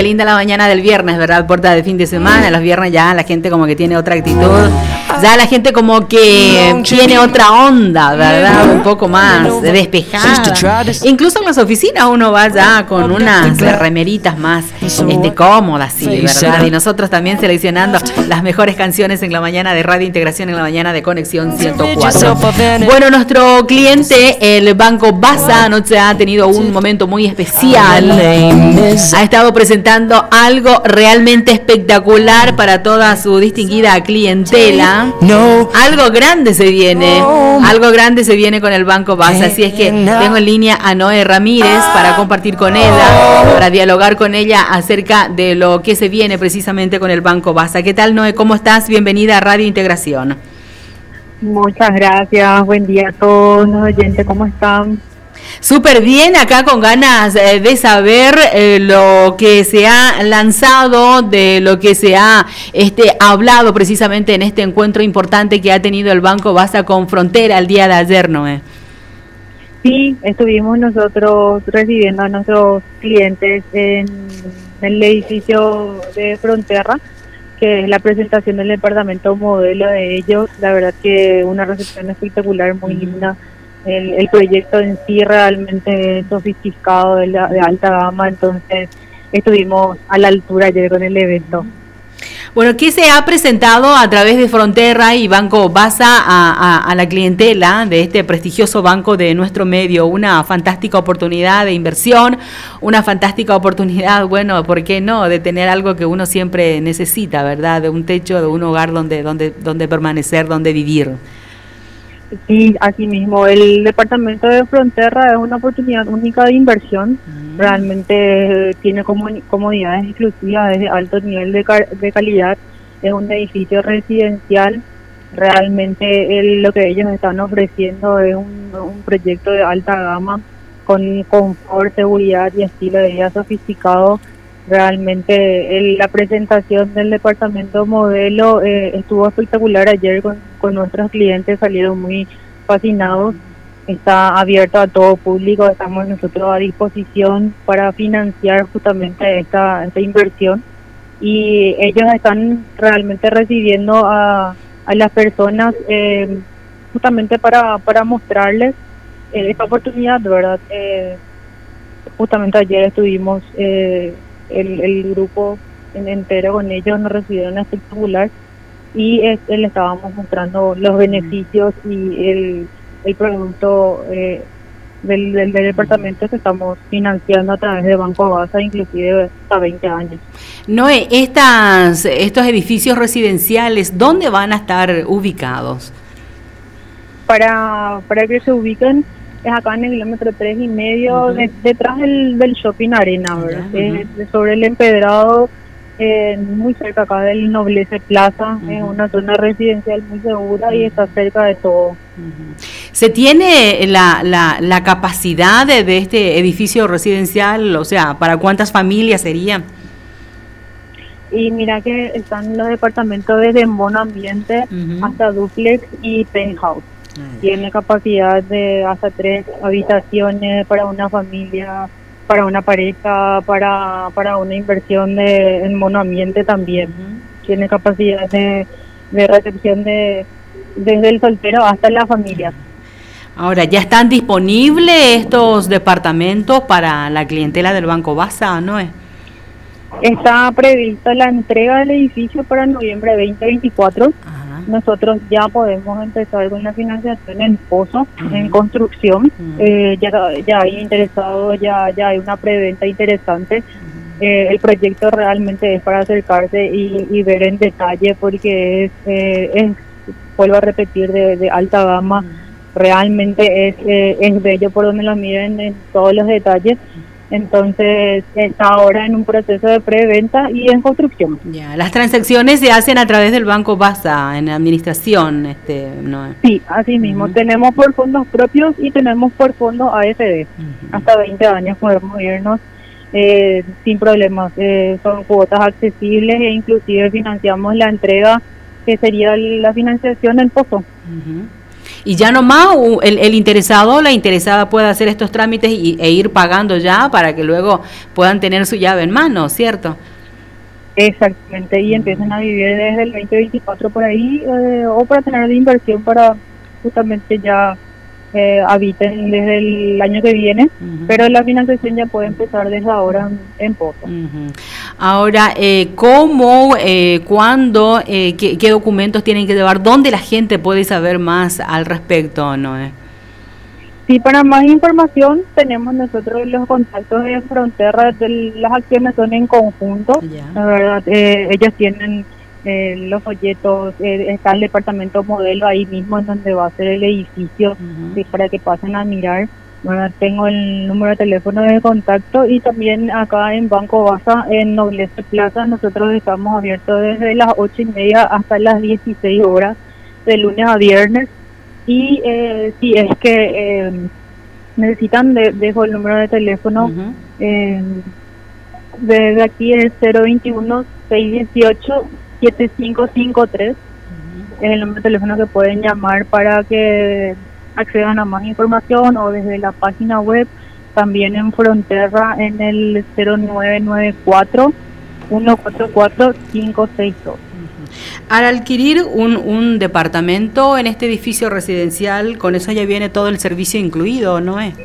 linda la mañana del viernes, ¿verdad? Puerta de fin de semana, los viernes ya la gente como que tiene otra actitud, ya la gente como que tiene otra onda, ¿verdad? Un poco más despejada. Incluso en las oficinas uno va ya con unas remeritas más cómodas, sí, ¿verdad? Y nosotros también seleccionando las mejores canciones en la mañana de Radio Integración, en la mañana de Conexión 104. Bueno, nuestro cliente, el Banco Basa, anoche ha tenido un momento muy especial. Ha estado presentando algo realmente espectacular para toda su distinguida clientela. Algo grande se viene con el Banco Basa. Así es que tengo en línea a Noé Ramírez para compartir con ella, para dialogar con ella acerca de lo que se viene precisamente con el Banco Basa. ¿Qué tal, Noé? ¿Cómo estás? Bienvenida a Radio Integración. Muchas gracias, buen día a todos los oyentes, ¿cómo están? Súper bien, acá con ganas de saber lo que se ha lanzado, de lo que se ha hablado precisamente en este encuentro importante que ha tenido el Banco Basa con Frontera el día de ayer, Noé. Sí, estuvimos nosotros recibiendo a nuestros clientes en el edificio de Frontera, que es la presentación del departamento modelo de ellos. La verdad que una recepción espectacular, muy linda. El proyecto en sí realmente sofisticado, de alta gama, entonces estuvimos a la altura ayer con el evento. Bueno, ¿qué se ha presentado a través de Frontera y Banco Basa a la clientela de este prestigioso banco de nuestro medio? Una fantástica oportunidad de inversión, una fantástica oportunidad, bueno, ¿por qué no?, de tener algo que uno siempre necesita, ¿verdad? De un techo, de un hogar donde permanecer, donde vivir. Sí, así mismo, el departamento de Frontera es una oportunidad única de inversión. Realmente tiene comodidades exclusivas de alto nivel de calidad. Es un edificio residencial. Realmente lo que ellos están ofreciendo es un proyecto de alta gama con confort, seguridad y estilo de vida sofisticado. Realmente la presentación del departamento modelo estuvo espectacular ayer con nuestros clientes, salieron muy fascinados. Está abierto a todo público, estamos nosotros a disposición para financiar justamente esta inversión, y ellos están realmente recibiendo a las personas justamente para mostrarles esta oportunidad, ¿verdad? Justamente ayer estuvimos el grupo entero con ellos, nos recibieron espectacular y le estábamos mostrando los beneficios y el producto del departamento que estamos financiando a través de Banco Basa, inclusive hasta 20 años. Noé, estos edificios residenciales, ¿dónde van a estar ubicados? Para que se ubiquen, es acá en el kilómetro 3,5, detrás del Shopping Arena, ¿verdad? Sobre el Empedrado, muy cerca acá del Noblece Plaza, es una zona residencial muy segura y está cerca de todo. ¿Se tiene la capacidad de este edificio residencial? O sea, ¿para cuántas familias sería? Y mira que están los departamentos desde monoambiente hasta duplex y penthouse. Tiene capacidad de hasta 3 habitaciones para una familia, para una pareja, para una inversión en monoambiente también. Tiene capacidad de recepción desde el soltero hasta la familia. Ahora, ¿ya están disponibles estos departamentos para la clientela del Banco Basa, no es? Está prevista la entrega del edificio para noviembre 2024. Nosotros ya podemos empezar con la financiación en pozo, en construcción. Ya hay interesados, ya hay una preventa interesante. El proyecto realmente es para acercarse y ver en detalle, porque es vuelvo a repetir, de alta gama. Realmente es bello por donde lo miren en todos los detalles. Entonces está ahora en un proceso de preventa y en construcción. Ya, las transacciones se hacen a través del Banco Basa en administración, ¿no? Sí, así mismo. Tenemos por fondos propios y tenemos por fondos AFD. Hasta 20 años podemos irnos sin problemas. Son cuotas accesibles e inclusive financiamos la entrega, que sería la financiación en pozo. Y ya nomás el interesado o la interesada puede hacer estos trámites e ir pagando ya para que luego puedan tener su llave en mano, ¿cierto? Exactamente, y empiezan a vivir desde el 2024 por ahí, o para tener de inversión para justamente ya habiten desde el año que viene, pero la financiación ya puede empezar desde ahora en poco. Ahora, ¿cómo, cuándo, qué documentos tienen que llevar? ¿Dónde la gente puede saber más al respecto, Noé? Sí, para más información tenemos nosotros los contactos de Frontera, las acciones son en conjunto, la verdad, ellas tienen los folletos, está el departamento modelo ahí mismo en donde va a ser el edificio, sí, para que pasen a mirar. Bueno, tengo el número de teléfono de contacto y también acá en Banco Baza, en Nobleza Plaza, nosotros estamos abiertos desde las 8:30 hasta las 16 horas, de lunes a viernes. Y si es que necesitan, dejo el número de teléfono, desde aquí es 021-618-7553, es el número de teléfono que pueden llamar para que accedan a más información, o desde la página web, también en Frontera en el 0994-144-562. Al adquirir un departamento en este edificio residencial, con eso ya viene todo el servicio incluido, ¿no es?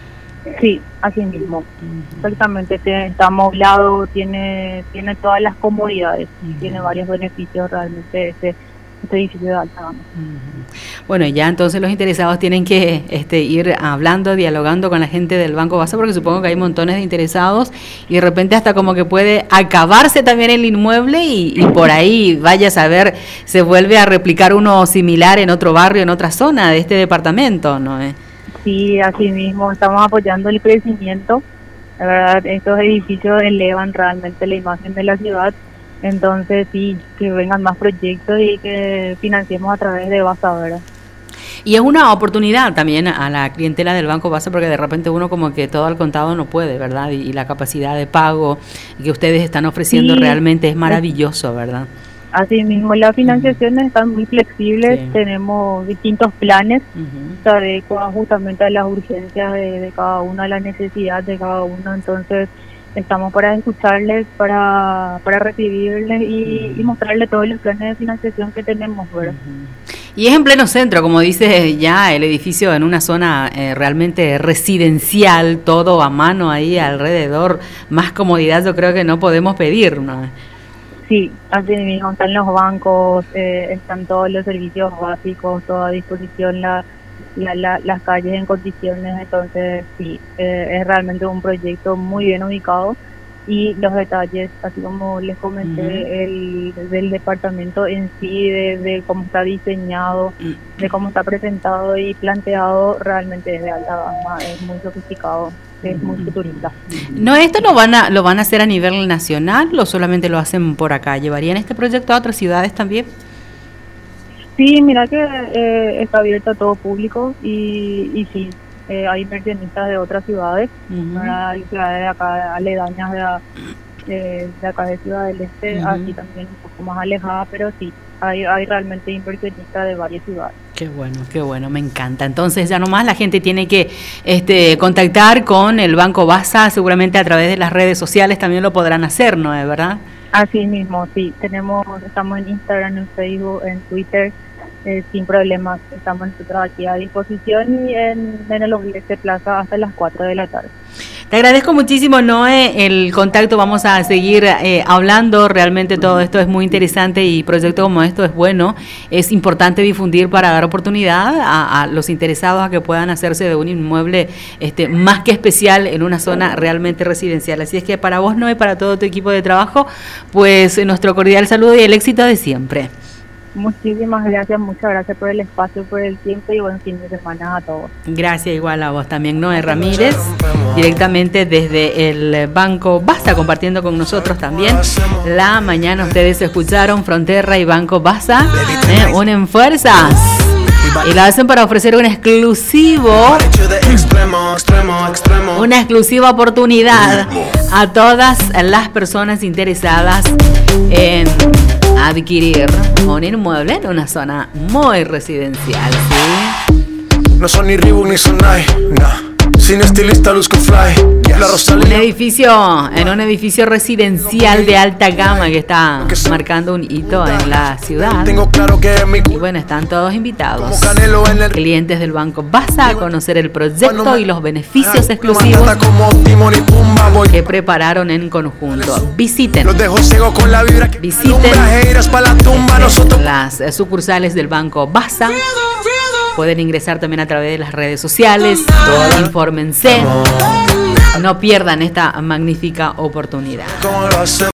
Sí, así mismo. Exactamente, está amoblado, tiene todas las comodidades, tiene varios beneficios realmente este edificio de alta gama. Bueno, ya entonces los interesados tienen que ir hablando, dialogando con la gente del Banco Baza, porque supongo que hay montones de interesados y de repente hasta como que puede acabarse también el inmueble y por ahí, vaya a saber, se vuelve a replicar uno similar en otro barrio, en otra zona de este departamento, ¿no? Sí, así mismo, estamos apoyando el crecimiento. La verdad, estos edificios elevan realmente la imagen de la ciudad. Entonces sí, que vengan más proyectos y que financiemos a través de Baza, ¿verdad? Y es una oportunidad también a la clientela del Banco Baza, porque de repente uno como que todo al contado no puede, ¿verdad? Y la capacidad de pago que ustedes están ofreciendo realmente es maravilloso, ¿verdad? Así mismo, las financiaciones están muy flexibles, tenemos distintos planes, se adecuan justamente a las urgencias de cada uno, a la necesidad de cada uno, entonces estamos para escucharles, para recibirles y mostrarles todos los planes de financiación que tenemos, ¿verdad? Y es en pleno centro, como dice ya, el edificio en una zona realmente residencial, todo a mano ahí alrededor, más comodidad yo creo que no podemos pedir, ¿no? Sí, así mismo, están los bancos, están todos los servicios básicos, toda a disposición, las calles en condiciones, entonces sí, es realmente un proyecto muy bien ubicado y los detalles, así como les comenté, del departamento en sí, de cómo está diseñado, de cómo está presentado y planteado, realmente es de alta gama, es muy sofisticado, es muy futurista. No, ¿esto lo van a hacer a nivel nacional o solamente lo hacen por acá? ¿Llevarían este proyecto a otras ciudades también? Sí, mira que está abierto a todo público y sí, hay inversionistas de otras ciudades, hay ciudades de acá aledañas de acá de Ciudad del Este, así también un poco más alejada, pero sí, hay realmente inversionistas de varias ciudades. Qué bueno, me encanta. Entonces ya nomás la gente tiene que contactar con el Banco Baza, seguramente a través de las redes sociales también lo podrán hacer, ¿no es verdad? Así mismo, sí, estamos en Instagram, en Facebook, en Twitter, sin problemas, estamos nosotros aquí a disposición y en el Nobleza Plaza hasta las 4 de la tarde. Te agradezco muchísimo, Noé, el contacto, vamos a seguir hablando, realmente todo esto es muy interesante y proyecto como esto es bueno, es importante difundir para dar oportunidad a los interesados a que puedan hacerse de un inmueble más que especial en una zona realmente residencial. Así es que para vos, Noé, para todo tu equipo de trabajo, pues nuestro cordial saludo y el éxito de siempre. Muchísimas gracias, muchas gracias por el espacio, por el tiempo y buen fin de semana a todos. Gracias igual a vos también, Noé Ramírez, directamente desde el Banco Baza, compartiendo con nosotros también la mañana. Ustedes escucharon Frontera y Banco Baza, unen fuerzas y la hacen para ofrecer un exclusivo, una exclusiva oportunidad a todas las personas interesadas en adquirir un inmueble en una zona muy residencial, ¿sí? No son ni Reebok ni Sonai, nah. Sin estilista luzco fly. La Rosalía. En un edificio residencial de alta gama que está marcando un hito en la ciudad. Tengo claro que y bueno, están todos invitados. Clientes del Banco Baza a conocer el proyecto y los beneficios exclusivos que prepararon en conjunto. Visiten las sucursales del Banco Baza. Pueden ingresar también a través de las redes sociales. Infórmense. No pierdan esta magnífica oportunidad.